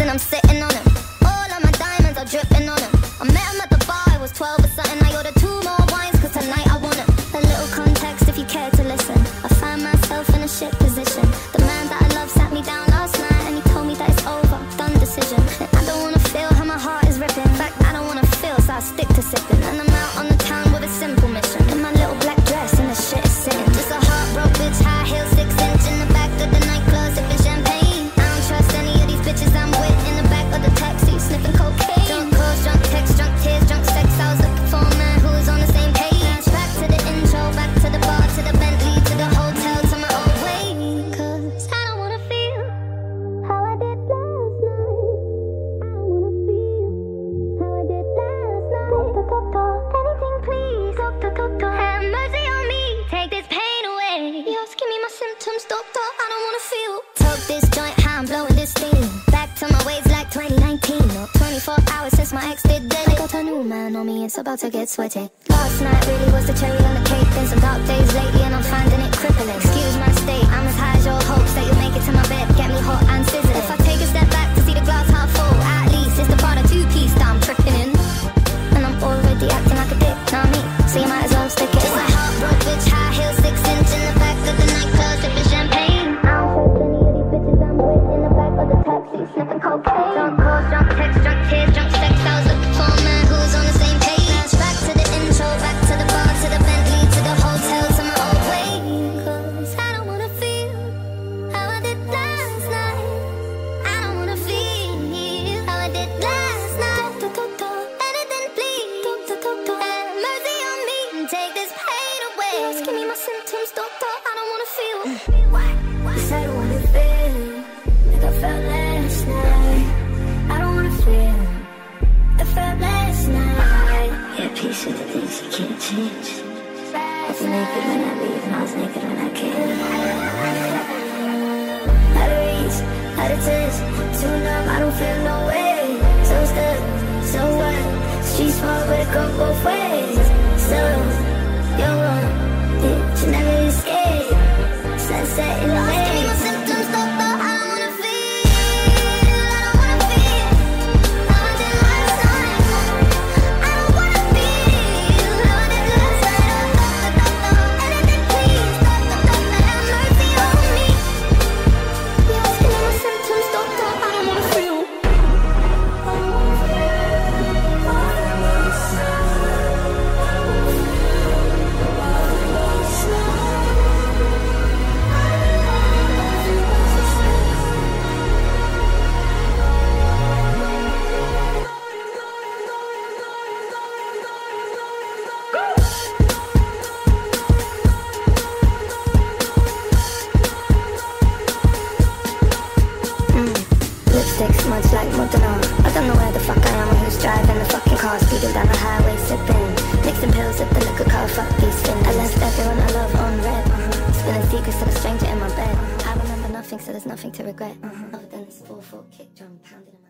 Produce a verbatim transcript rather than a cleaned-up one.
and I'm sitting on him. All of my diamonds are dripping on him. I met him at the bar, I was twelve or something. I ordered two more wines, cause tonight I want him. A little context if you care to listen. I find myself in a shit position. The man that I love sat me down last night and he told me that it's over, done decision. And I don't wanna feel how my heart is ripping. In fact, I don't wanna feel, so I stick to sipping. And I'm out on the town with a simple mission. In my little black dress and the shit is sitting. Just a heartbroken bitch, high heels, six inch in the back of the nightclub, sipping champagne. I don't trust any of these bitches I'm with. In the back of the taxi, sniffing cocaine. Drunk calls, drunk texts, drunk tears, drunk sex. I was looking for a man who was on the same page. Back to the intro, back to the bar, to the Bentley, to the hotel, to my old way. Cause I don't wanna feel how I did last night. I don't wanna feel how I did last night. Doctor, doctor, anything please. Doctor, doctor, have mercy on me, take this pain away. You're asking me my symptoms, doctor, I don't wanna feel. Took this joint, how I'm blowing this steam. Back to my ways like twenty nineteen. Or twenty-four hours since my ex did dead. I got a new man on me, it's about to get sweaty. Last night really was the cherry on the cake. Been some dark days lately and I'm finding it crippling. Excuse my state, I'm as high as your hopes that you'll make it to my bed, get me hot and sizzling. If I take a step back to see the glass half full, at least it's the Prada two-piece that I'm tripping in. And I'm already acting like a dick, know what I mean? So you might as well stick it. Just a heartbroken bitch, high heels, six inch in the back of the nightclub, sipping champagne. I don't trust any of these bitches I'm with. In the back of the taxi, sniffing cocaine. Drunk calls, drunk texts, drunk tears, drunk sex. I was looking for a man who was on the same page. Back to the intro, back to the bar, to the Bentley, to the hotel, to my old way. Cause I don't wanna feel how I did last night. I don't wanna feel how I did last night. Doctor, doctor, anything please. Doctor, doctor, have mercy on me and take this pain away. Just give me my symptoms, doctor, I don't wanna feel. Cause I don't wanna feel like I felt last night. I don't wanna feel I felt last night. Yeah, peace with the things you can't change. I was naked when I leave and I was naked when I came. Out of reach, out of touch, too numb, I don't feel no way. So stuck, so what? Street smart, but it go both ways. So, you're wrong, you should never escape. Sunset in the way. Give me my symptoms, doctor, I don't wanna feel. I don't wanna feel how I did last night. I don't wanna feel how I did last night. Doctor, doctor, anything please. Doctor, doctor, have mercy on me. You're asking me my symptoms, doctor, I don't wanna feel. Lipstick smudged like Modena. I don't know where the fuck I am or who's driving the fucking car, speeding down the highway, sipping, mixing pills with the liquor car, fuck these things. I left everyone I love on red, uh-huh. Spilling secrets to the stranger in my bed. I remember nothing, so there's nothing to regret, uh-huh. Other than this four four kick drum pounding in my